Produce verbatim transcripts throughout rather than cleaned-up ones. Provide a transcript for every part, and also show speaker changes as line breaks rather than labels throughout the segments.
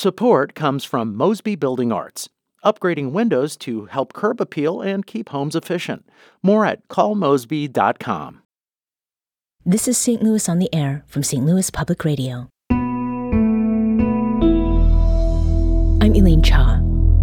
Support comes from Mosby Building Arts, upgrading windows to help curb appeal and keep homes efficient. More at call mosby dot com.
This is Saint Louis on the Air from Saint Louis Public Radio. I'm Elaine Cha.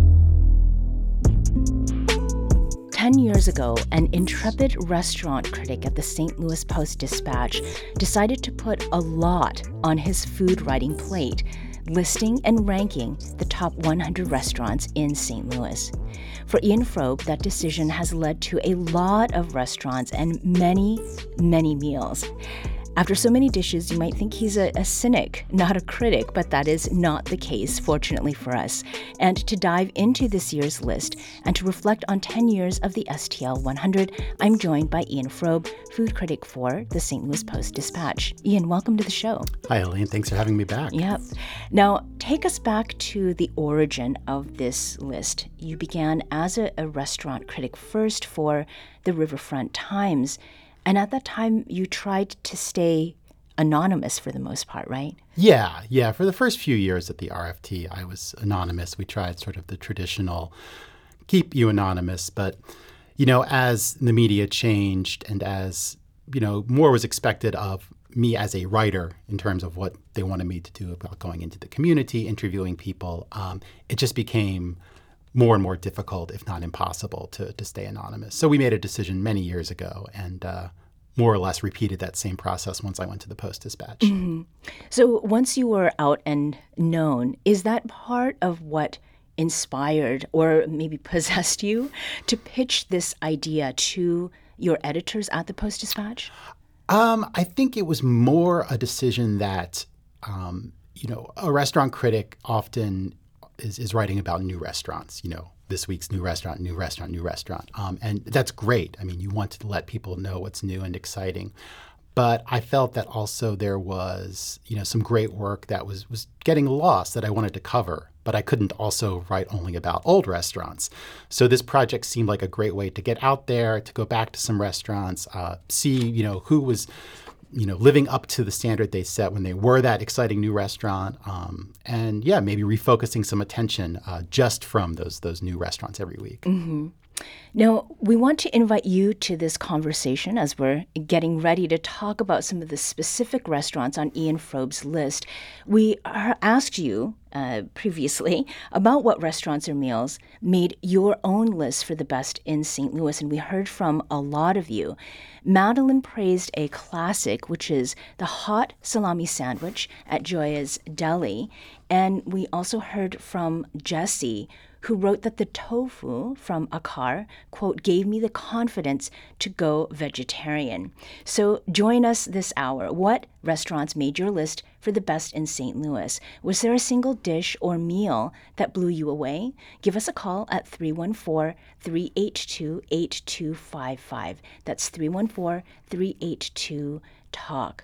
Ten years ago, an intrepid restaurant critic at the Saint Louis Post-Dispatch decided to put a lot on his food writing plate, listing and ranking the top one hundred restaurants in Saint Louis. For Ian Frobe, that decision has led to a lot of restaurants and many, many meals. After so many dishes, you might think he's a, a cynic, not a critic, but that is not the case, fortunately for us. And to dive into this year's list and to reflect on ten years of the S T L one hundred, I'm joined by Ian Frobe, food critic for the Saint Louis Post-Dispatch. Ian, welcome to the show.
Hi, Elaine. Thanks for having me back.
Yep. Now, take us back to the origin of this list. You began as a, a restaurant critic first for the Riverfront Times. And at that time, you tried to stay anonymous for the most part, right?
Yeah, yeah. For the first few years at the R F T, I was anonymous. We tried sort of the traditional keep you anonymous. But, you know, as the media changed and as, you know, more was expected of me as a writer in terms of what they wanted me to do about going into the community, interviewing people, um, it just became more and more difficult, if not impossible, to, to stay anonymous. So we made a decision many years ago and uh, more or less repeated that same process once I went to the Post-Dispatch.
Mm-hmm. So once you were out and known, is that part of what inspired or maybe possessed you to pitch this idea to your editors at the Post-Dispatch?
Um, I think it was more a decision that, um, you know, a restaurant critic often is, is writing about new restaurants, you know, this week's new restaurant, new restaurant, new restaurant. Um, and that's great. I mean, you want to let people know what's new and exciting. But I felt that also there was, you know, some great work that was, was getting lost that I wanted to cover. But I couldn't also write only about old restaurants. So this project seemed like a great way to get out there, to go back to some restaurants, uh, see, you know, who was you know, living up to the standard they set when they were that exciting new restaurant. Um, and yeah, maybe refocusing some attention uh, just from those those new restaurants every week.
Mm-hmm. Now, we want to invite you to this conversation as we're getting ready to talk about some of the specific restaurants on Ian Frobe's list. We are asked you uh, previously about what restaurants or meals made your own list for the best in Saint Louis, and we heard from a lot of you. Madeline praised a classic, which is the hot salami sandwich at Joya's Deli, and we also heard from Jesse, who wrote that the tofu from Akar, quote, gave me the confidence to go vegetarian. So join us this hour. What restaurants made your list for the best in Saint Louis? Was there a single dish or meal that blew you away? Give us a call at three one four, three eight two, eight two five five. That's three one four, three eight two, talk.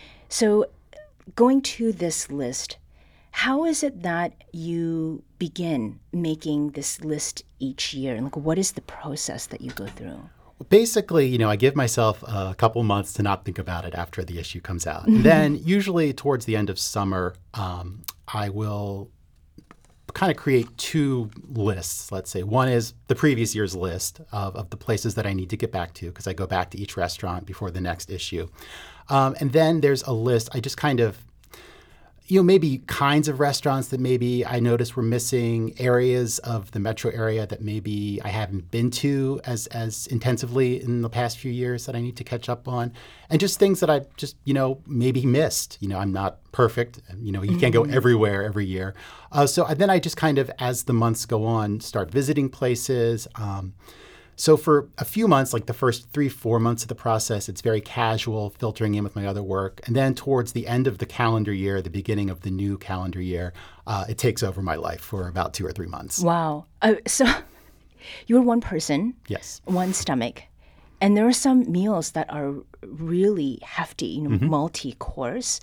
So going to this list, how is it that you begin making this list each year? Like, what is the process that you go through?
Basically, you know, I give myself a couple months to not think about it after the issue comes out. And then usually towards the end of summer, um, I will kind of create two lists, let's say. One is the previous year's list of, of the places that I need to get back to because I go back to each restaurant before the next issue. Um, and then there's a list, I just kind of you know, maybe kinds of restaurants that maybe I noticed were missing, areas of the metro area that maybe I haven't been to as as intensively in the past few years that I need to catch up on, and just things that I just, you know, maybe missed. You know, I'm not perfect. You know, you mm-hmm. can't go everywhere every year. Uh, so then I just kind of, as the months go on, start visiting places. Um, So for a few months, like the first three, four months of the process, it's very casual, filtering in with my other work. And then towards the end of the calendar year, the beginning of the new calendar year, uh, it takes over my life for about two or three months.
Wow. Uh, so you're one person.
Yes.
One stomach. And there are some meals that are really hefty, you know, mm-hmm. multi-course.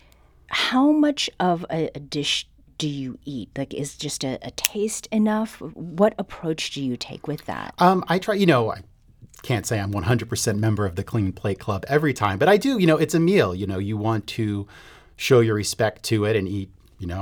How much of a, a dish do you eat? Like, is just a, a taste enough? What approach do you take with that?
Um, I try, you know, I can't say I'm one hundred percent member of the Clean Plate Club every time, but I do, you know, it's a meal. You know, you want to show your respect to it and eat, you know,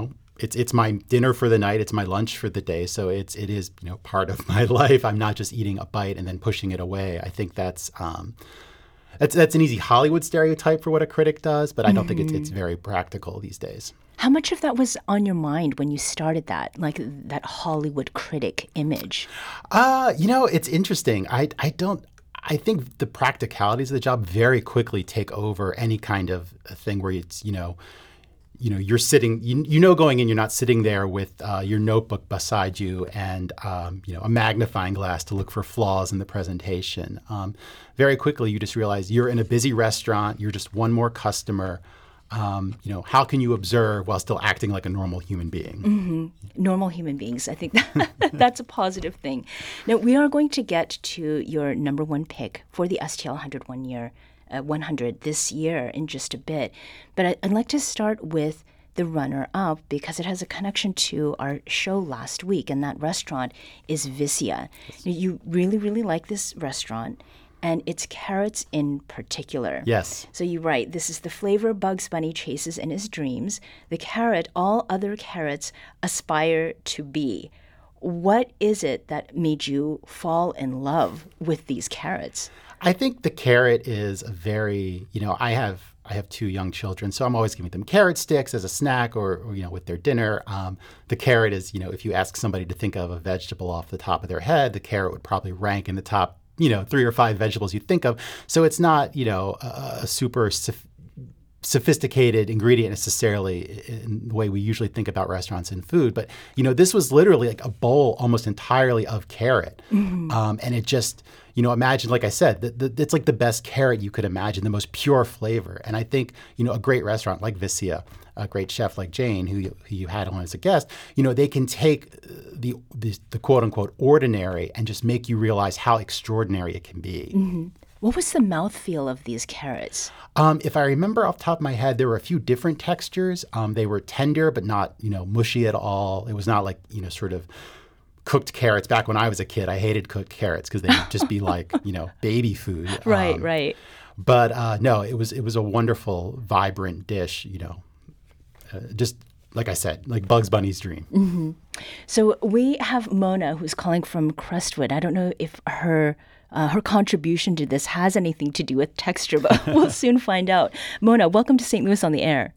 it's it's my dinner for the night. It's my lunch for the day. So it's it is you know part of my life. I'm not just eating a bite and then pushing it away. I think that's um, that's that's an easy Hollywood stereotype for what a critic does, but I don't mm-hmm. think it's it's very practical these days.
How much of that was on your mind when you started that, like that Hollywood critic image?
Uh, you know, it's interesting. I I don't. I think the practicalities of the job very quickly take over any kind of thing where it's, you know, you know, you're sitting, you, you know, going in, you're not sitting there with uh, your notebook beside you and, um, you know, a magnifying glass to look for flaws in the presentation. Um, very quickly, you just realize you're in a busy restaurant. You're just one more customer. Um, you know, how can you observe while still acting like a normal human being?
Mm-hmm. Normal human beings. I think that, that's a positive thing. Now, we are going to get to your number one pick for the S T L one hundred one year, uh, one hundred this year in just a bit. But I, I'd like to start with the runner-up because it has a connection to our show last week, and that restaurant is Vicia. Yes. You really, really like this restaurant. And it's carrots in particular.
Yes.
So you're right. This is the flavor Bugs Bunny chases in his dreams. The carrot all other carrots aspire to be. What is it that made you fall in love with these carrots?
I think the carrot is a very, you know, I have I have two young children, so I'm always giving them carrot sticks as a snack or, or you know, with their dinner. Um, the carrot is, you know, if you ask somebody to think of a vegetable off the top of their head, the carrot would probably rank in the top you know, three or five vegetables you think of. So it's not, you know, a, a super soph- sophisticated ingredient necessarily in the way we usually think about restaurants and food. But, you know, this was literally like a bowl almost entirely of carrot. Mm-hmm. Um, and it just, you know, imagine, like I said, the, the, it's like the best carrot you could imagine, the most pure flavor. And I think, you know, a great restaurant like Vicia, a great chef like Jane, who you, who you had on as a guest, you know, they can take the, the the quote-unquote ordinary and just make you realize how extraordinary it can be.
Mm-hmm. What was the mouthfeel of these carrots?
Um, if I remember off the top of my head, there were a few different textures. Um, they were tender, but not, you know, mushy at all. It was not like, you know, sort of cooked carrots. Back when I was a kid, I hated cooked carrots because they'd just be like, you know, baby food.
Right,
um,
right.
But uh, no, it was it was a wonderful, vibrant dish, you know. Uh, just like I said, like Bugs Bunny's dream.
Mm-hmm. So we have Mona, who's calling from Crestwood. I don't know if her uh, her contribution to this has anything to do with texture, but we'll soon find out. Mona, welcome to Saint Louis on the Air.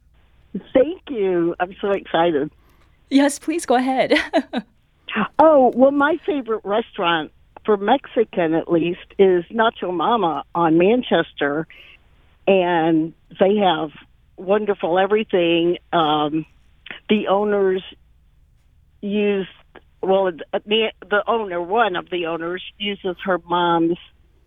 Thank you. I'm so excited.
Yes, please go ahead.
Oh, well, my favorite restaurant, for Mexican at least, is Nacho Mama on Manchester. And they have wonderful everything. Um, the owners used, well, the, the owner, one of the owners, uses her mom's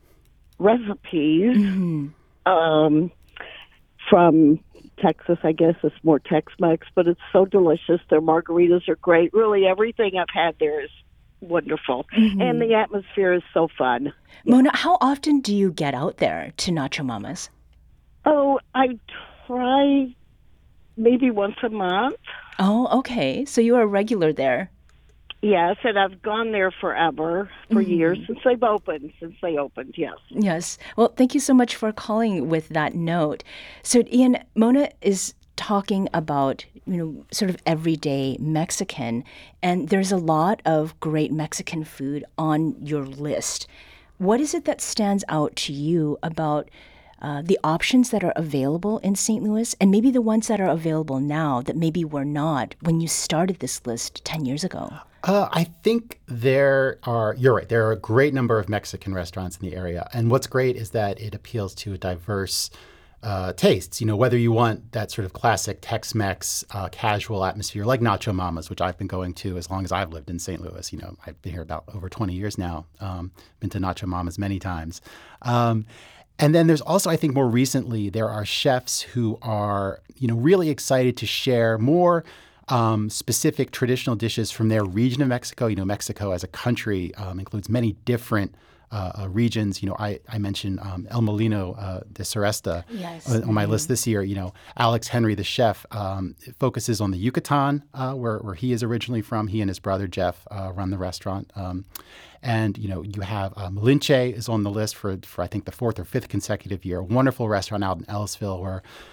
recipes mm-hmm. um, from Texas. I guess it's more Tex-Mex, but it's so delicious. Their margaritas are great. Really, everything I've had there is wonderful. Mm-hmm. And the atmosphere is so fun.
Mona, how often do you get out there to Nacho Mama's?
Oh, I try maybe once a month.
Oh, okay. So you're a regular there.
Yes, and I've gone there forever, for mm-hmm. years, since they've opened, since they opened, yes.
Yes. Well, thank you so much for calling with that note. So, Ian, Mona is talking about, you know, sort of everyday Mexican, and there's a lot of great Mexican food on your list. What is it that stands out to you about uh, the options that are available in Saint Louis, and maybe the ones that are available now that maybe were not when you started this list ten years ago?
Uh, I think there are, you're right, there are a great number of Mexican restaurants in the area. And what's great is that it appeals to a diverse uh, tastes. You know, whether you want that sort of classic Tex-Mex uh, casual atmosphere like Nacho Mama's, which I've been going to as long as I've lived in Saint Louis. You know, I've been here about over twenty years now, um, been to Nacho Mama's many times. Um, and then there's also, I think more recently, there are chefs who are, you know, really excited to share more Um, specific traditional dishes from their region of Mexico. You know, Mexico as a country um, includes many different uh, uh, regions. You know, I, I mentioned um, El Molino uh, de Suresta
yes.
on, on my
mm-hmm.
list this year. You know, Alex Henry, the chef, um, focuses on the Yucatan, uh, where, where he is originally from. He and his brother, Jeff, uh, run the restaurant. Um, and, you know, you have uh, Malinche is on the list for, for, I think, the fourth or fifth consecutive year. A wonderful restaurant out in Ellisville where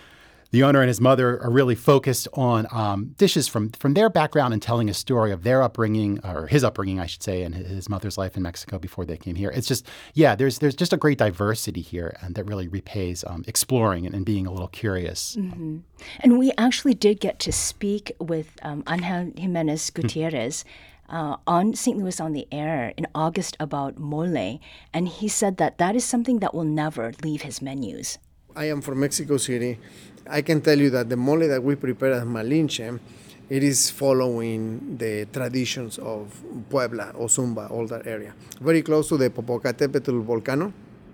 the owner and his mother are really focused on um, dishes from from their background and telling a story of their upbringing, or his upbringing, I should say, and his mother's life in Mexico before they came here. It's just, yeah, there's there's just a great diversity here, and that really repays um, exploring and, and being a little curious.
Mm-hmm. And we actually did get to speak with um, Angel Jimenez Gutierrez uh, on Saint Louis on the Air in August about mole, and he said that that is something that will never leave his menus.
I am from Mexico City. I can tell you that the mole that we prepare at Malinche, it is following the traditions of Puebla, Ozumba, all that area. Very close to the Popocatépetl volcano.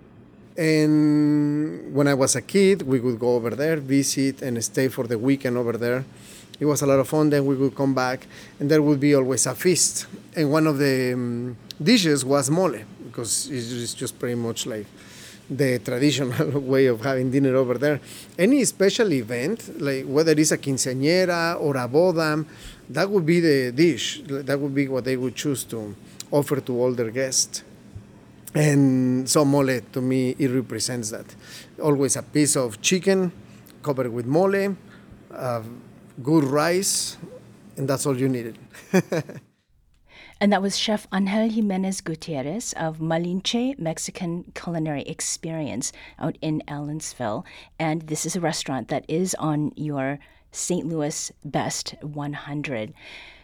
And when I was a kid, we would go over there, visit, and stay for the weekend over there. It was a lot of fun. Then we would come back, and there would be always a feast. And one of the um, dishes was mole, because it's just pretty much like the traditional way of having dinner over there. Any special event, like whether it's a quinceañera or a boda, that would be the dish. That would be what they would choose to offer to all their guests. And so mole, to me, it represents that. Always a piece of chicken covered with mole, uh, good rice, and that's all you needed.
And that was Chef Angel Jimenez Gutierrez of Malinche Mexican Culinary Experience out in Allensville. And this is a restaurant that is on your Saint Louis Best one hundred.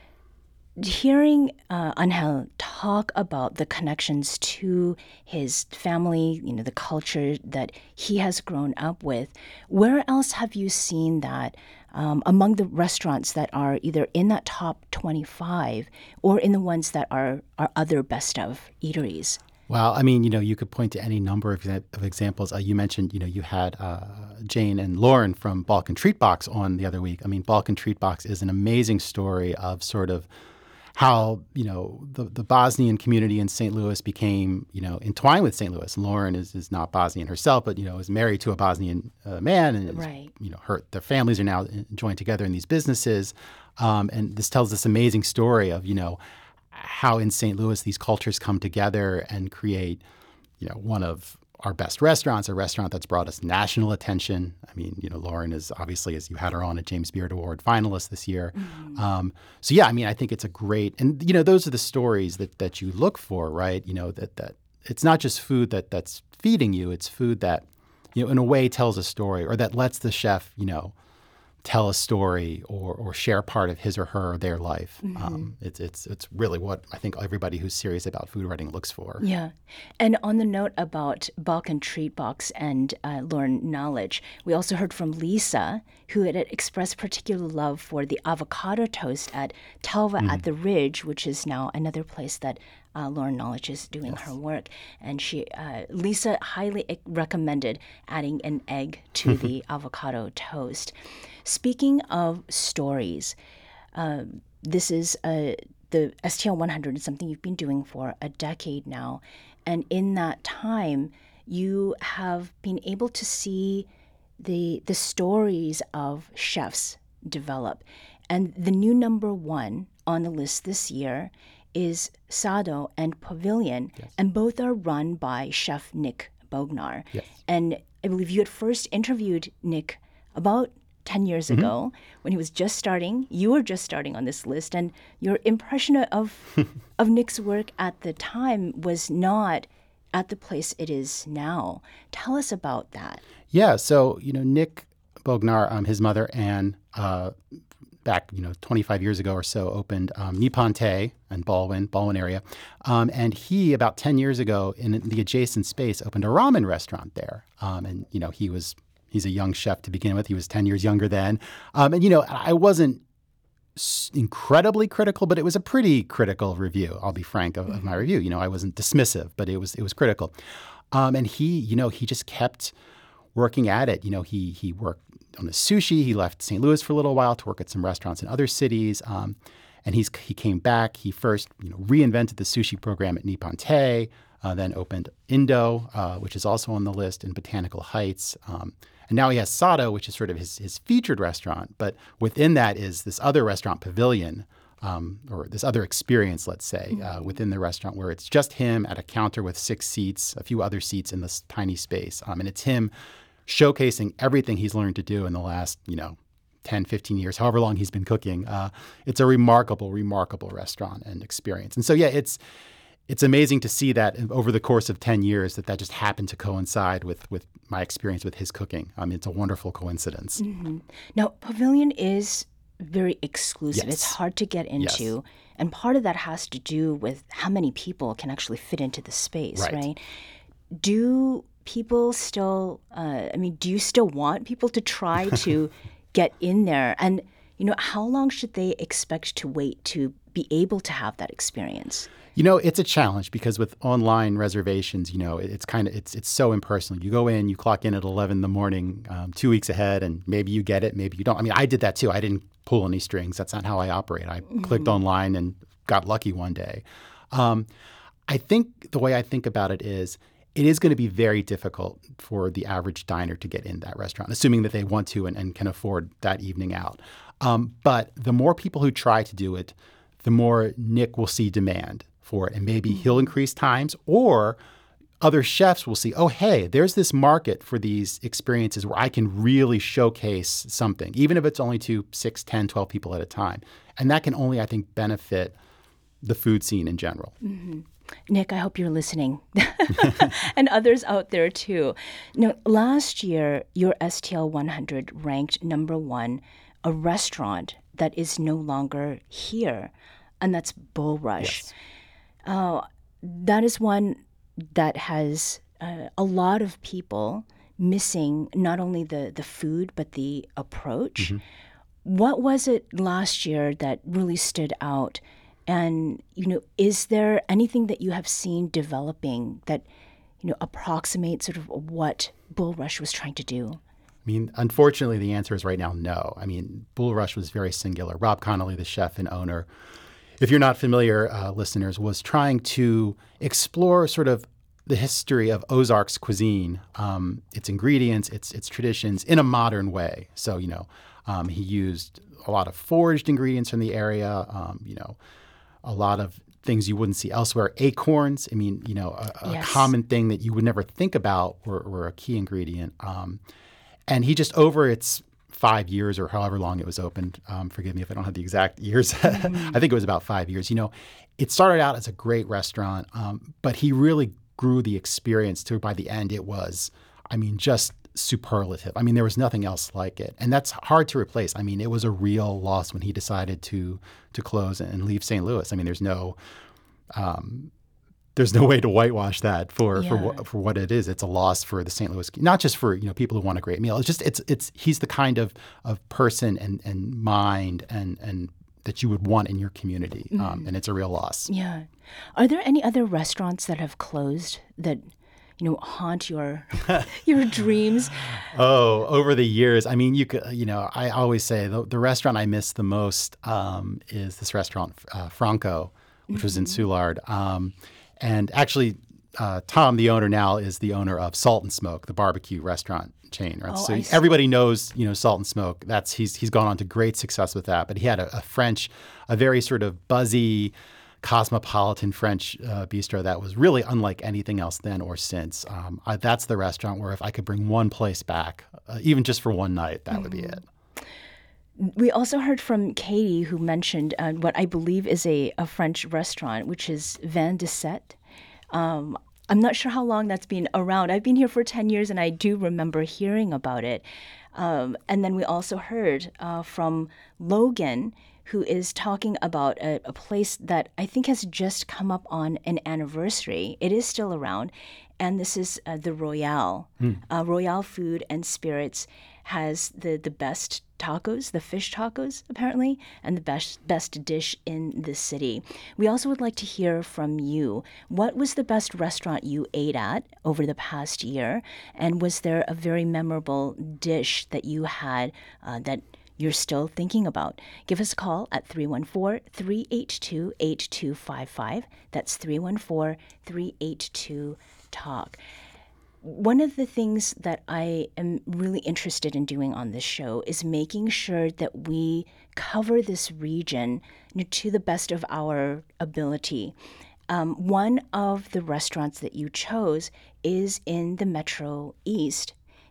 Hearing uh, Angel talk about the connections to his family, you know, the culture that he has grown up with, where else have you seen that um, among the restaurants that are either in that top twenty-five or in the ones that are, are other best of eateries?
Well, I mean, you know, you could point to any number of, of examples. Uh, you mentioned, you know, you had uh, Jane and Lauren from Balkan Treat Box on the other week. I mean, Balkan Treat Box is an amazing story of sort of how, you know, the, the Bosnian community in Saint Louis became, you know, entwined with Saint Louis. Lauren is, is not Bosnian herself, but, you know, is married to a Bosnian uh, man. And,
right.
is, you know, her, their families are now joined together in these businesses. Um, and this tells this amazing story of, you know, how in Saint Louis these cultures come together and create, you know, one of our best restaurants, a restaurant that's brought us national attention. I mean, you know, Lauren is obviously, as you had her on, a James Beard Award finalist this year. Mm-hmm. Um, so yeah, I mean, I think it's a great, and you know, those are the stories that that you look for, right? You know, that that it's not just food that that's feeding you; it's food that, you know, in a way tells a story, or that lets the chef, you know, tell a story or or share part of his or her their life. Mm-hmm. Um, it's it's it's really what I think everybody who's serious about food writing looks for.
Yeah, and on the note about Balkan Treat Box and uh, Lauren Knowledge, we also heard from Lisa, who had expressed particular love for the avocado toast at Talva mm-hmm. at the Ridge, which is now another place that uh, Lauren Knowledge is doing yes. her work. And she, uh, Lisa, highly recommended adding an egg to the avocado toast. Speaking of stories, uh, this is uh, the S T L one hundred is something you've been doing for a decade now. And in that time, you have been able to see the the stories of chefs develop. And the new number one on the list this year is Sado and Pavilion, yes. and both are run by Chef Nick Bognar.
Yes.
And I believe you had first interviewed Nick about ten years mm-hmm. ago when he was just starting. You were just starting on this list, and your impression of of Nick's work at the time was not at the place it is now. Tell us about that.
Yeah, so, you know, Nick Bognar, um, his mother, Anne, uh, back, you know, twenty-five years ago or so, opened um, Niponte in Baldwin, Baldwin area. Um, and he, about ten years ago, in the adjacent space, opened a ramen restaurant there. Um, and, you know, he was... He's a young chef to begin with. He was ten years younger then. Um, and, you know, I wasn't incredibly critical, but it was a pretty critical review, I'll be frank, of, of my review. You know, I wasn't dismissive, but it was it was critical. Um, and he, you know, he just kept working at it. You know, he he worked on the sushi. He left Saint Louis for a little while to work at some restaurants in other cities. Um, and he's he came back. He first, you know, reinvented the sushi program at Niponte, uh, then opened Indo, uh, which is also on the list, in Botanical Heights. Um, And now he has Sado, which is sort of his, his featured restaurant. But within that is this other restaurant, Pavilion, um, or this other experience, let's say, mm-hmm. uh, within the restaurant where it's just him at a counter with six seats, a few other seats in this tiny space. Um, and it's him showcasing everything he's learned to do in the last, you know, ten, fifteen years, however long he's been cooking. Uh, it's a remarkable, remarkable restaurant and experience. And so, yeah, it's it's amazing to see that over the course of ten years that that just happened to coincide with, with my experience with his cooking. I mean, it's a wonderful coincidence.
Mm-hmm. Now, Pavilion is very exclusive.
Yes.
It's hard to get into.
Yes.
And part of that has to do with how many people can actually fit into the space, right?
Right.
Do people still, uh, I mean, do you still want people to try to get in there? And, you know, how long should they expect to wait to be able to have that experience?
You know, it's a challenge because with online reservations, you know, it's kind of it's it's so impersonal. You go in, you clock in at eleven in the morning, um, two weeks ahead, and maybe you get it, maybe you don't. I mean, I did that too. I didn't pull any strings. That's not how I operate. I mm-hmm. clicked online and got lucky one day. Um, I think the way I think about it is it is going to be very difficult for the average diner to get in that restaurant, assuming that they want to and, and can afford that evening out. Um, but the more people who try to do it, the more Nick will see demand for it. And maybe he'll increase times, or other chefs will see, oh, hey, there's this market for these experiences where I can really showcase something, even if it's only to six, ten, twelve people at a time. And that can only, I think, benefit the food scene in general.
Mm-hmm. Nick, I hope you're listening. And others out there too. Now, last year, your S T L one hundred ranked number one, a restaurant that is no longer here, and that's Bull Rush.
Yes.
Uh, that is one that has uh, a lot of people missing not only the, the food, but the approach. Mm-hmm. What was it last year that really stood out? And, you know, is there anything that you have seen developing that, you know, approximates sort of what Bull Rush was trying to do?
I mean, unfortunately, the answer is right now no. I mean, Bull Rush was very singular. Rob Connolly, the chef and owner, if you're not familiar, uh, listeners, was trying to explore sort of the history of Ozarks cuisine, um, its ingredients, its its traditions in a modern way. So, you know, um, he used a lot of foraged ingredients from the area, um, you know, a lot of things you wouldn't see elsewhere. Acorns, I mean, you know, a, a
yes.
common thing that you would never think about were, were a key ingredient. Um, and he just, over its five years or however long it was opened, um, forgive me if I don't have the exact years, mm-hmm. I think it was about five years. You know, it started out as a great restaurant, um, but he really grew the experience to, by the end, it was, I mean, just superlative. I mean, there was nothing else like it. And that's hard to replace. I mean, it was a real loss when he decided to to close and leave Saint Louis. I mean, there's no um, there's no way to whitewash that for
yeah.
for what for what it is. It's a loss for the Saint Louis, not just for, you know, people who want a great meal. It's just it's it's he's the kind of of person and and mind and and that you would want in your community. Mm-hmm. Um, and it's a real loss.
Yeah. Are there any other restaurants that have closed that, you know, haunt your your dreams?
Oh, over the years, I mean, you could, you know, I always say the, the restaurant I miss the most um, is this restaurant, uh, Franco, which mm-hmm. was in Soulard. Um, and actually, uh, Tom, the owner now, is the owner of Salt and Smoke, the barbecue restaurant chain. Right?
Oh,
so
I
everybody knows, you know, Salt and Smoke. That's he's he's gone on to great success with that. But he had a, a French, a very sort of buzzy, cosmopolitan French uh, bistro that was really unlike anything else then or since. Um, I, that's the restaurant where if I could bring one place back, uh, even just for one night, that mm-hmm. would be it.
We also heard from Katie, who mentioned uh, what I believe is a, a French restaurant, which is Vin de Sept. Um, I'm not sure how long that's been around. I've been here for ten years, and I do remember hearing about it. Um, and then we also heard uh, from Logan, who is talking about a, a place that I think has just come up on an anniversary. It is still around, and this is uh, the Royale. Mm. Uh, Royale Food and Spirits has the, the best tacos, the fish tacos, apparently, and the best best dish in the city. We also would like to hear from you. What was the best restaurant you ate at over the past year? And was there a very memorable dish that you had uh, that you're still thinking about? Give us a call at three one four, three eight two, eight two five five. That's three one four, three eight two, talk. One of the things that I am really interested in doing on this show is making sure that we cover this region, you know, to the best of our ability. Um, one of the restaurants that you chose is in the Metro East.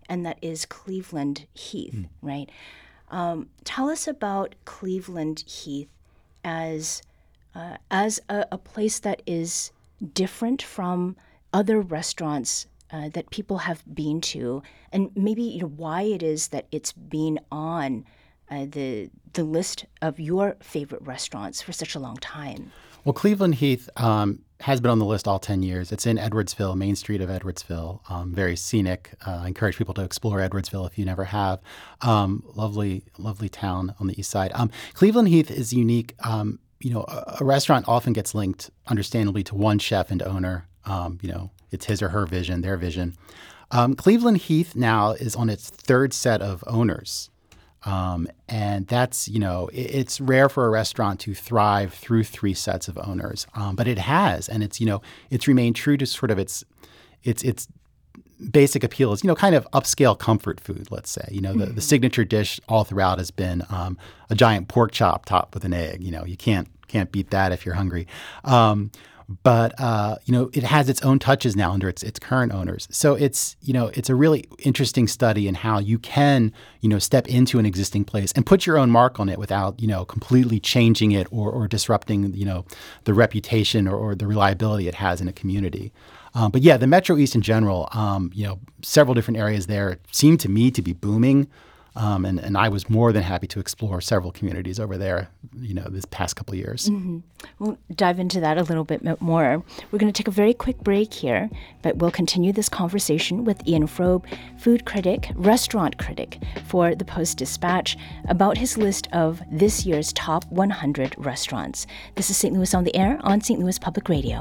and that is Cleveland Heath, mm. right? Um, tell us about Cleveland Heath as uh, as a, a place that is different from other restaurants uh, that people have been to, and maybe you know why it is that it's been on uh, the the list of your favorite restaurants for such a long time.
Well, Cleveland Heath um, has been on the list all ten years. It's in Edwardsville, Main Street of Edwardsville. Um, very scenic. Uh, I encourage people to explore Edwardsville if you never have. Um, lovely, lovely town on the east side. Um, Cleveland Heath is unique. Um, you know, a, a restaurant often gets linked, understandably, to one chef and owner. Um, you know, it's his or her vision, their vision. Um, Cleveland Heath now is on its third set of owners. Um, and that's, you know, it, it's rare for a restaurant to thrive through three sets of owners. Um, but it has, and it's, you know, it's remained true to sort of its, its, its basic appeal is, you know, kind of upscale comfort food, let's say. You know, the, mm-hmm. the signature dish all throughout has been um, a giant pork chop topped with an egg. You know, you can't, can't beat that if you're hungry. Um, But, uh, you know, it has its own touches now under its its current owners. So it's, you know, it's a really interesting study in how you can, you know, step into an existing place and put your own mark on it without, you know, completely changing it or, or disrupting, you know, the reputation or, or the reliability it has in a community. Um, but yeah, the Metro East in general, um, you know, several different areas there seem to me to be booming. Um, and, and I was more than happy to explore several communities over there, you know, this past couple of years.
Mm-hmm. We'll dive into that a little bit more. We're going to take a very quick break here, but we'll continue this conversation with Ian Frobe, food critic, restaurant critic for the Post-Dispatch, about his list of this year's top one hundred restaurants. This is Saint Louis on the Air on Saint Louis Public Radio.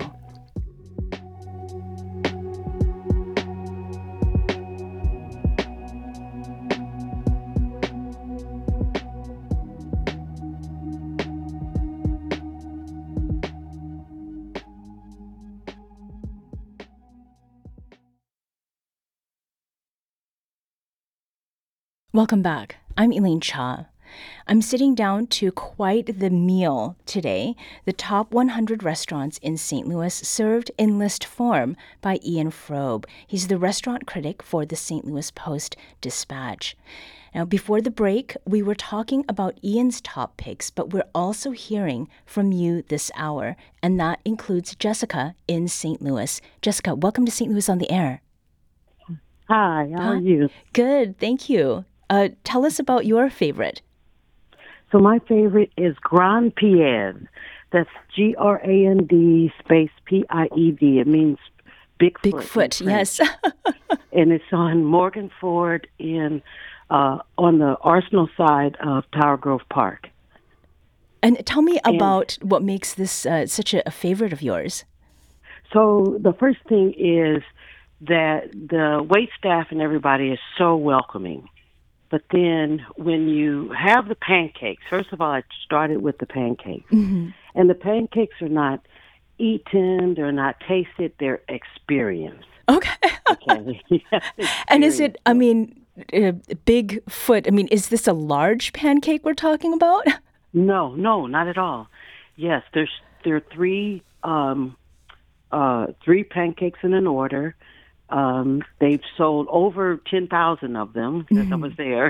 Welcome back. I'm Elaine Cha. I'm sitting down to quite the meal today. The top one hundred restaurants in Saint Louis served in list form by Ian Frobe. He's the restaurant critic for the Saint Louis Post-Dispatch. Now, before the break, we were talking about Ian's top picks, but we're also hearing from you this hour, and that includes Jessica in Saint Louis. Jessica, welcome to Saint Louis on the Air.
Hi, how are you?
Good, thank you. Uh, tell us about your favorite.
So my favorite is Grand Pied. That's G R A N D space P I E D. It means Bigfoot.
Bigfoot, yes.
And it's on Morgan Ford in uh, on the Arsenal side of Tower Grove Park.
And tell me
and,
about what makes this uh, such a, a favorite of yours.
So the first thing is that the wait staff and everybody is so welcoming. But then when you have the pancakes, first of all, I started with the pancakes. Mm-hmm. And the pancakes are not eaten, they're not tasted, they're experienced.
Okay.
Okay. Yes,
and is it, I mean, uh, Bigfoot, I mean, is this a large pancake we're talking about?
No, no, not at all. Yes, there's there are three, um, uh, three pancakes in an order. Um, they've sold over ten thousand of them because mm-hmm. I was there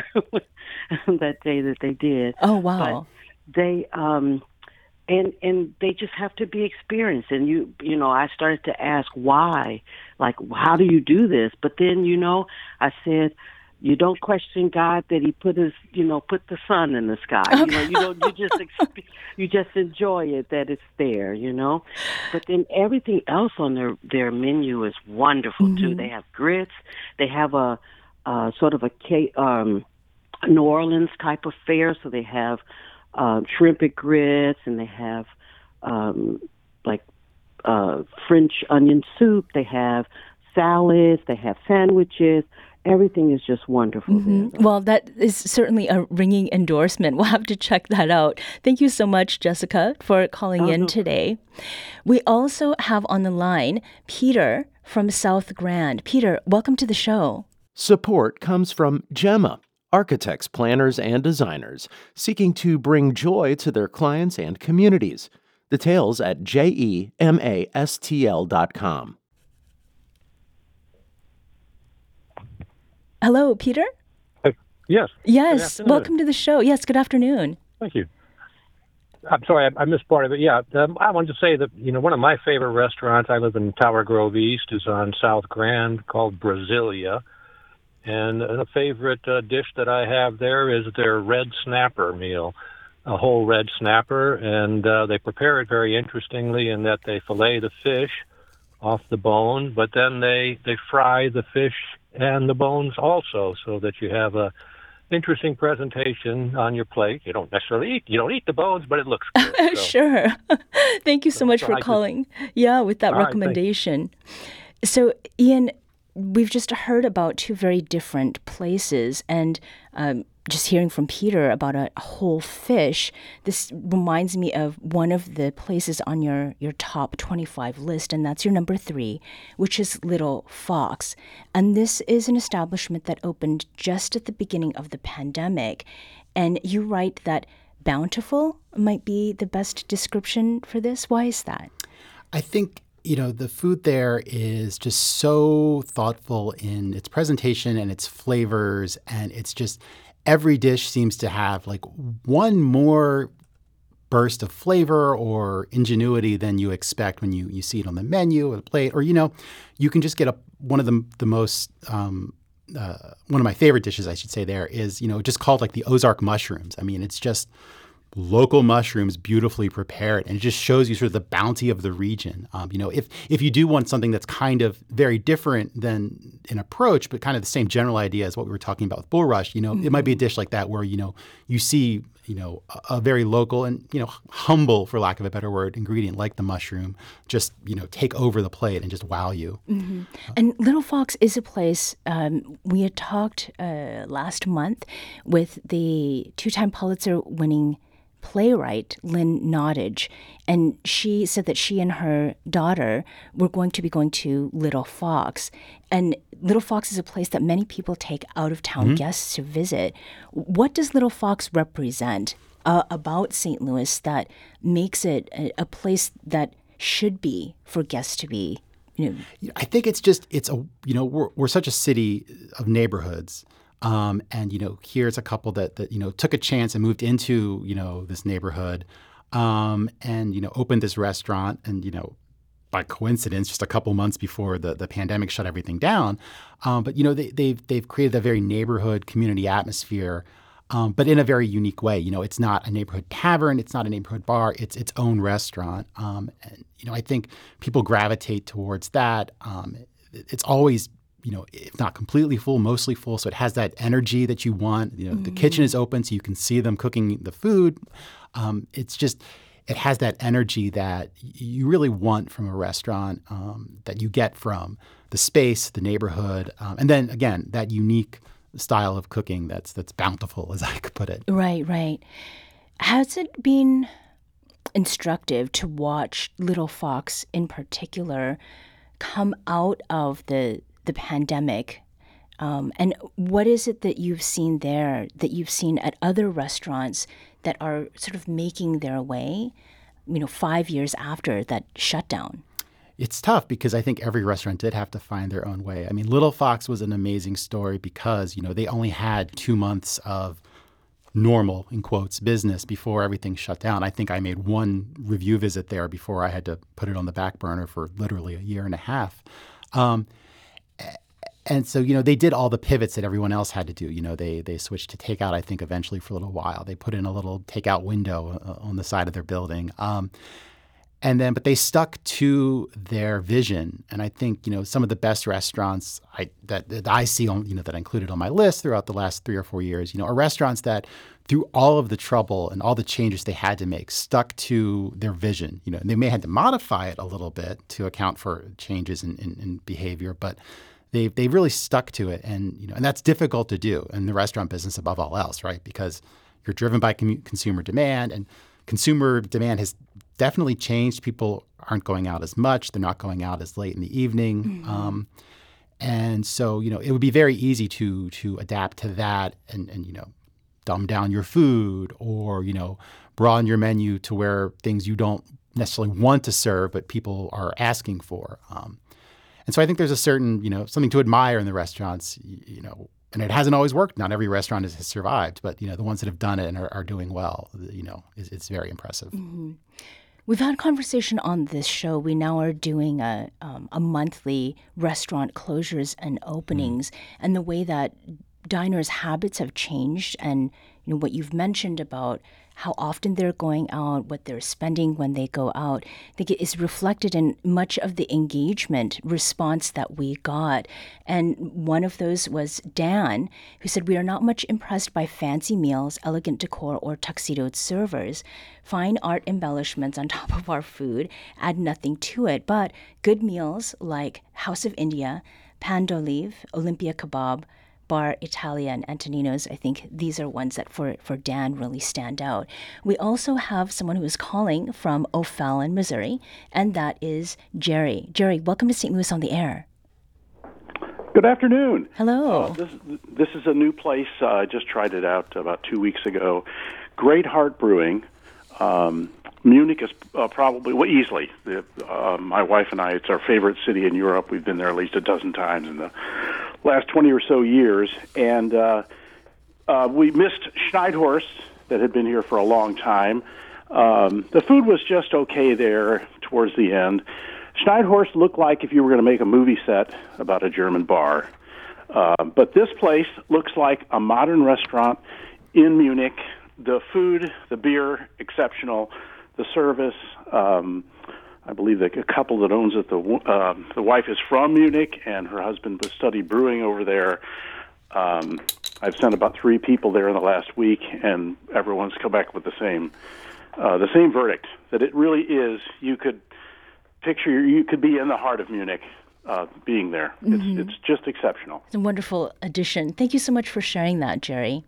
that day that they did.
Oh, wow.
But they, um, and, and they just have to be experienced. And you, you know, I started to ask why, like, how do you do this? But then, you know, I said, you don't question God that He put His, you know, put the sun in the sky. Okay. You know, you don't. You just exp- you just enjoy it that it's there. You know, but then everything else on their their menu is wonderful mm-hmm. too. They have grits. They have a, a sort of a um, New Orleans type of fare. So they have um, shrimp and grits, and they have um, like uh, French onion soup. They have salads. They have sandwiches. Everything is just wonderful.
Mm-hmm.
There.
Well, that is certainly a ringing endorsement. We'll have to check that out. Thank you so much, Jessica, for calling oh, in no. today. We also have on the line Peter from South Grand. Peter, welcome to the show.
Support comes from Gemma, architects, planners, and designers seeking to bring joy to their clients and communities. Details at gemastl dot com.
Hello, Peter?
Uh, Yes. Good
Yes,
afternoon.
welcome to the show. Yes, good afternoon.
Thank you. I'm sorry, I, I missed part of it. Yeah, um, I wanted to say that, you know, one of my favorite restaurants, I live in Tower Grove East, is on South Grand, called Brasilia. And a favorite uh, dish that I have there is their red snapper meal, a whole red snapper. And uh, they prepare it very interestingly in that they fillet the fish off the bone, but then they, they fry the fish and the bones also, so that you have a interesting presentation on your plate. You don't necessarily eat, you don't eat the bones, but it looks good. So,
Sure. Thank you so much
so
for
I just-
calling. Yeah, with that
All right, thank you.
recommendation. So, Ian, we've just heard about two very different places, and um, just hearing from Peter about a, a whole fish, this reminds me of one of the places on your, your top twenty-five list, and that's your number three, which is Little Fox. And this is an establishment that opened just at the beginning of the pandemic. And you write that bountiful might be the best description for this. Why is that?
I think, you know, the food there is just so thoughtful in its presentation and its flavors, and it's just every dish seems to have like one more burst of flavor or ingenuity than you expect when you, you see it on the menu or the plate, or, you know, you can just get a one of the the most um, uh, one of my favorite dishes, I should say, there is, you know, just called like the Ozark mushrooms. I mean, it's just local mushrooms beautifully prepared, and it just shows you sort of the bounty of the region. Um, you know, if if you do want something that's kind of very different than an approach, but kind of the same general idea as what we were talking about with Bulrush, you know, mm-hmm. it might be a dish like that where, you know, you see, you know, a, a very local and, you know, humble, for lack of a better word, ingredient like the mushroom just, you know, take over the plate and just wow you.
Mm-hmm. And Little Fox is a place, um, we had talked uh, last month with the two-time Pulitzer-winning playwright Lynn Nottage, and she said that she and her daughter were going to be going to Little Fox. And Little Fox is a place that many people take out-of-town mm-hmm. guests to visit. What does Little Fox represent uh, about Saint Louis that makes it a, a place that should be for guests to be? You know?
I think it's just, it's a, you know, we're, we're such a city of neighborhoods. Um, and, you know, here's a couple that, that, you know, took a chance and moved into, you know, this neighborhood um, and, you know, opened this restaurant. And, you know, by coincidence, just a couple months before the, the pandemic shut everything down. Um, but, you know, they, they've, they've created a very neighborhood community atmosphere, um, but in a very unique way. You know, it's not a neighborhood tavern. It's not a neighborhood bar. It's its own restaurant. Um, and, you know, I think people gravitate towards that. Um, it, it's always, you know, if not completely full, mostly full. So it has that energy that you want. You know, mm-hmm. the kitchen is open so you can see them cooking the food. Um, it's just, it has that energy that you really want from a restaurant um, that you get from the space, the neighborhood. Um, and then again, that unique style of cooking that's that's bountiful, as I could put it.
Right, right. Has it been instructive to watch Little Fox in particular come out of the the pandemic, um, and what is it that you've seen there that you've seen at other restaurants that are sort of making their way, you know, five years after that shutdown?
It's tough because I think every restaurant did have to find their own way. I mean, Little Fox was an amazing story because, you know, they only had two months of normal, in quotes, business before everything shut down. I think I made one review visit there before I had to put it on the back burner for literally a year and a half. Um, And so, you know, they did all the pivots that everyone else had to do. You know, they they switched to takeout, I think, eventually for a little while. They put in a little takeout window uh, on the side of their building. Um, and then, but they stuck to their vision. And I think, you know, some of the best restaurants I, that, that I see on, you know, that I included on my list throughout the last three or four years, you know, are restaurants that through all of the trouble and all the changes they had to make, stuck to their vision. You know, and they may have had to modify it a little bit to account for changes in, in, in behavior, but They've, they've really stuck to it, and you know, and that's difficult to do in the restaurant business above all else, right? Because you're driven by com- consumer demand, and consumer demand has definitely changed. People aren't going out as much; they're not going out as late in the evening, mm-hmm. um, and so you know, it would be very easy to to adapt to that, and and you know, dumb down your food, or you know, broaden your menu to where things you don't necessarily want to serve, but people are asking for. Um, And so I think there's a certain, you know, something to admire in the restaurants, you, you know, and it hasn't always worked. Not every restaurant has, has survived, but you know the ones that have done it and are, are doing well, you know, it's, it's very impressive.
Mm-hmm. We've had conversation on this show. We now are doing a um, a monthly restaurant closures and openings, mm-hmm. and the way that diners' habits have changed, and you know what you've mentioned about how often they're going out, what they're spending when they go out. I think it is reflected in much of the engagement response that we got. And one of those was Dan, who said, "We are not much impressed by fancy meals, elegant decor, or tuxedoed servers. Fine art embellishments on top of our food add nothing to it, but good meals like House of India, Pan d'Olive, Olympia Kebab, Bar Italia, and Antonino's, I think these are ones that for, for Dan really stand out." We also have someone who is calling from O'Fallon, Missouri, and that is Jerry. Jerry, welcome to Saint Louis on the Air.
Good afternoon.
Hello.
Uh, this, this is a new place. Uh, I just tried it out about two weeks ago. Great Heart Brewing. Um, Munich is uh, probably, well, easily. The, uh, my wife and I, it's our favorite city in Europe. We've been there at least a dozen times in the last twenty or so years. And uh, uh, we missed Schneidhorst that had been here for a long time. Um, the food was just okay there towards the end. Schneidhorst looked like if you were going to make a movie set about a German bar. Uh, but this place looks like a modern restaurant in Munich. The food, the beer, exceptional. The service, um, I believe that a couple that owns it, the uh, the wife is from Munich, and her husband was studied brewing over there. Um, I've sent about three people there in the last week, and everyone's come back with the same uh, the same verdict, that it really is. You could picture, you could be in the heart of Munich. Uh, being there, mm-hmm. it's it's just exceptional.
It's a wonderful addition. Thank you so much for sharing that, Jerry.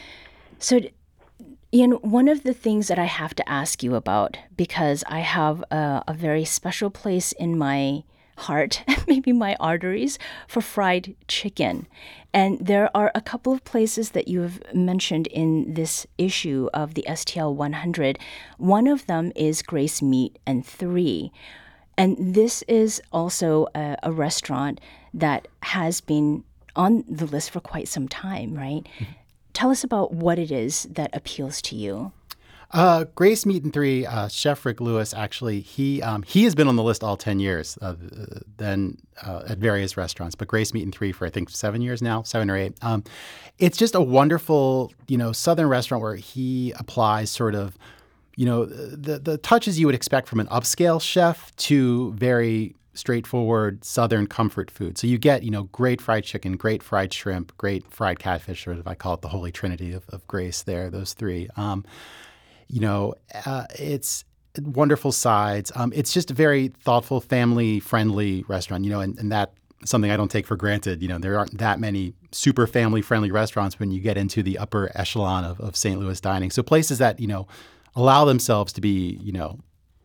So. Ian, one of the things that I have to ask you about, because I have a, a very special place in my heart, maybe my arteries, for fried chicken. And there are a couple of places that you have mentioned in this issue of the S T L one hundred. One of them is Grace Meat and Three. And this is also a, a restaurant that has been on the list for quite some time, right? Mm-hmm. Tell us about what it is that appeals to you.
Uh, Grace Meat and Three, uh, Chef Rick Lewis, actually, he um, he has been on the list all ten years, uh, then uh, at various restaurants. But Grace Meat and Three for, I think, seven years now, seven or eight. Um, it's just a wonderful, you know, Southern restaurant where he applies sort of, you know, the the touches you would expect from an upscale chef to very straightforward Southern comfort food. So you get, you know, great fried chicken, great fried shrimp, great fried catfish, or I call it the holy trinity of, of Grace there, those three. Um, you know, uh, it's wonderful sides. Um, it's just a very thoughtful, family-friendly restaurant, you know, and, and that's something I don't take for granted. You know, there aren't that many super family-friendly restaurants when you get into the upper echelon of, of Saint Louis dining. So places that, you know, allow themselves to be, you know,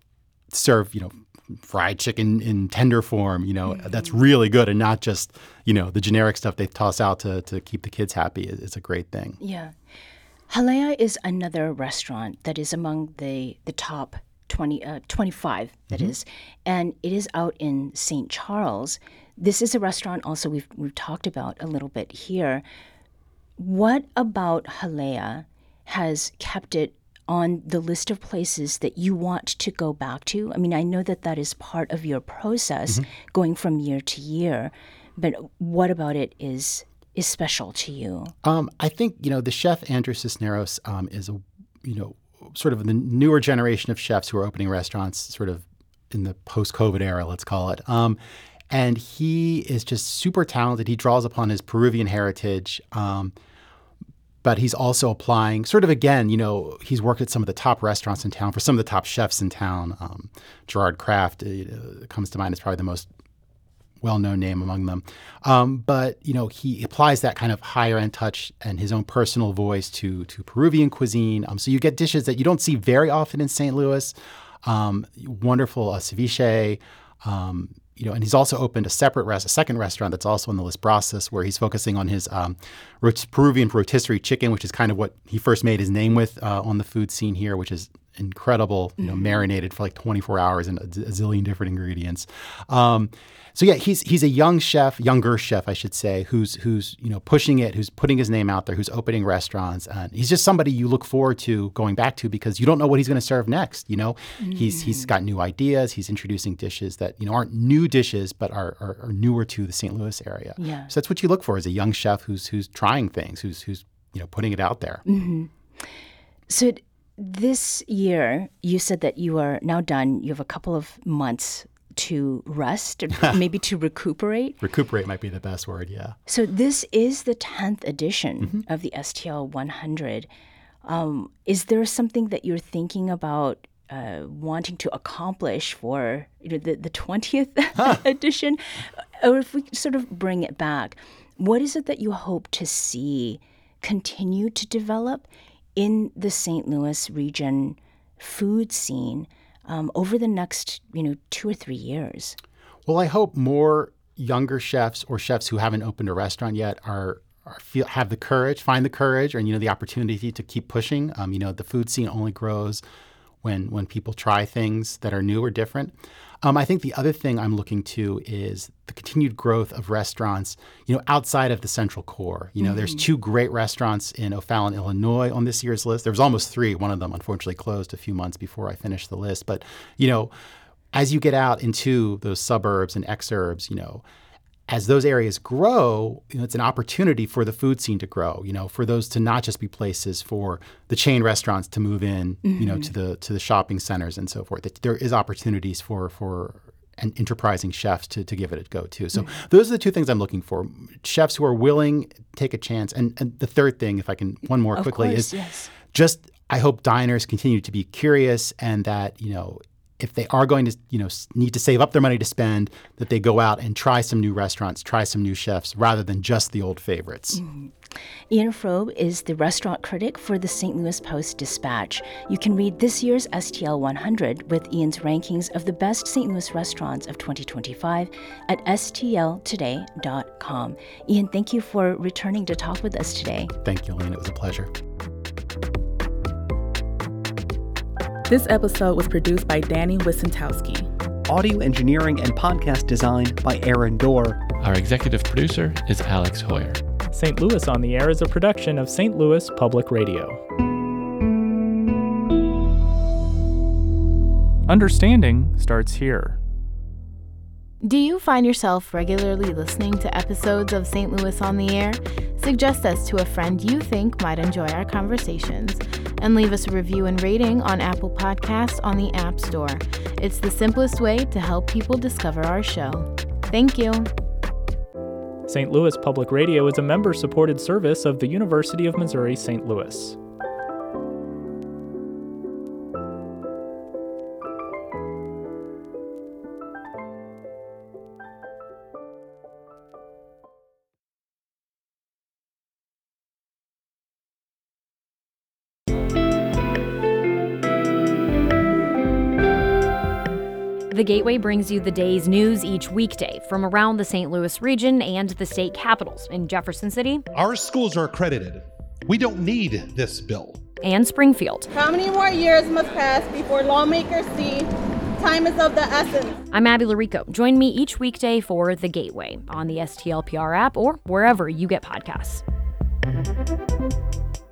serve, you know, fried chicken in tender form, you know, mm-hmm. that's really good, and not just, you know, the generic stuff they toss out to to keep the kids happy. It's a great thing.
Yeah. Halea is another restaurant that is among the the top twenty, uh, twenty-five, that mm-hmm. is, and it is out in Saint Charles. This is a restaurant also we've, we've talked about a little bit here. What about Halea has kept it on the list of places that you want to go back to? I mean, I know that that is part of your process, mm-hmm. going from year to year, but what about it is is special to you?
Um, I think, you know, the chef Andrew Cisneros um, is a, you know, sort of the newer generation of chefs who are opening restaurants sort of in the post-COVID era, let's call it. Um, and he is just super talented. He draws upon his Peruvian heritage. Um, But he's also applying sort of, again, you know, he's worked at some of the top restaurants in town for some of the top chefs in town. Um, Gerard Kraft uh, comes to mind as probably the most well-known name among them. Um, but, you know, he applies that kind of higher-end touch and his own personal voice to to Peruvian cuisine. Um, so you get dishes that you don't see very often in Saint Louis. Um, wonderful uh, ceviche, um You know, and he's also opened a separate rest, a second restaurant that's also on the list, Brasas, where he's focusing on his um, rot- Peruvian rotisserie chicken, which is kind of what he first made his name with uh, on the food scene here, which is incredible, you know, mm-hmm. marinated for like twenty-four hours and a, a zillion different ingredients. Um, so yeah, he's he's a young chef, younger chef, I should say, who's who's you know pushing it, who's putting his name out there, who's opening restaurants, and he's just somebody you look forward to going back to because you don't know what he's going to serve next. You know, mm-hmm. he's he's got new ideas, he's introducing dishes that you know aren't new dishes but are are, are newer to the Saint Louis area.
Yeah.
So that's what you look for as a young chef who's who's trying things, who's who's you know putting it out there.
Mm-hmm. So this year, you said that you are now done. You have a couple of months to rest, maybe to recuperate.
Recuperate might be the best word, yeah.
So this is the tenth edition
mm-hmm.
of the S T L one hundred. Um, is there something that you're thinking about uh, wanting to accomplish for you know, the, the twentieth huh. edition? Or if we sort of bring it back, what is it that you hope to see continue to develop in the Saint Louis region food scene um, over the next, you know, two or three years?
Well, I hope more younger chefs or chefs who haven't opened a restaurant yet are, are feel have the courage, find the courage, or you know, the opportunity to keep pushing. Um, you know, the food scene only grows when when people try things that are new or different. Um, I think the other thing I'm looking to is the continued growth of restaurants, you know, outside of the central core. You know, mm-hmm. there's two great restaurants in O'Fallon, Illinois on this year's list. There was almost three. One of them unfortunately closed a few months before I finished the list. But, you know, as you get out into those suburbs and exurbs, you know, as those areas grow, you know, it's an opportunity for the food scene to grow, you know, for those to not just be places for the chain restaurants to move in, mm-hmm. you know, to the to the shopping centers and so forth. That there is opportunities for for an enterprising chefs to, to give it a go too. So mm-hmm. those are the two things I'm looking for. Chefs who are willing to take a chance. And, and the third thing, if I can, one more
of
quickly,
course,
is
yes.
just I hope diners continue to be curious and that, you know, if they are going to, you know, need to save up their money to spend, that they go out and try some new restaurants, try some new chefs, rather than just the old favorites.
Mm-hmm. Ian Frobe is the restaurant critic for the Saint Louis Post-Dispatch. You can read this year's S T L one hundred with Ian's rankings of the best Saint Louis restaurants of twenty twenty-five at S T L today dot com. Ian, thank you for returning to talk with us today.
Thank you, Elaine. It was a pleasure.
This episode was produced by Danny Wissentowski.
Audio engineering and podcast design by Aaron Dorr.
Our executive producer is Alex Hoyer.
Saint Louis on the Air is a production of Saint Louis Public Radio. Understanding starts here.
Do you find yourself regularly listening to episodes of Saint Louis on the Air? Suggest us to a friend you think might enjoy our conversations, and leave us a review and rating on Apple Podcasts on the App Store. It's the simplest way to help people discover our show. Thank you.
Saint Louis Public Radio is a member-supported service of the University of Missouri Saint Louis.
The Gateway brings you the day's news each weekday from around the Saint Louis region and the state capitals in Jefferson City.
Our schools are accredited. We don't need this bill.
And Springfield.
How many more years must pass before lawmakers see time is of the essence?
I'm Abby Larico. Join me each weekday for The Gateway on the S T L P R app or wherever you get podcasts.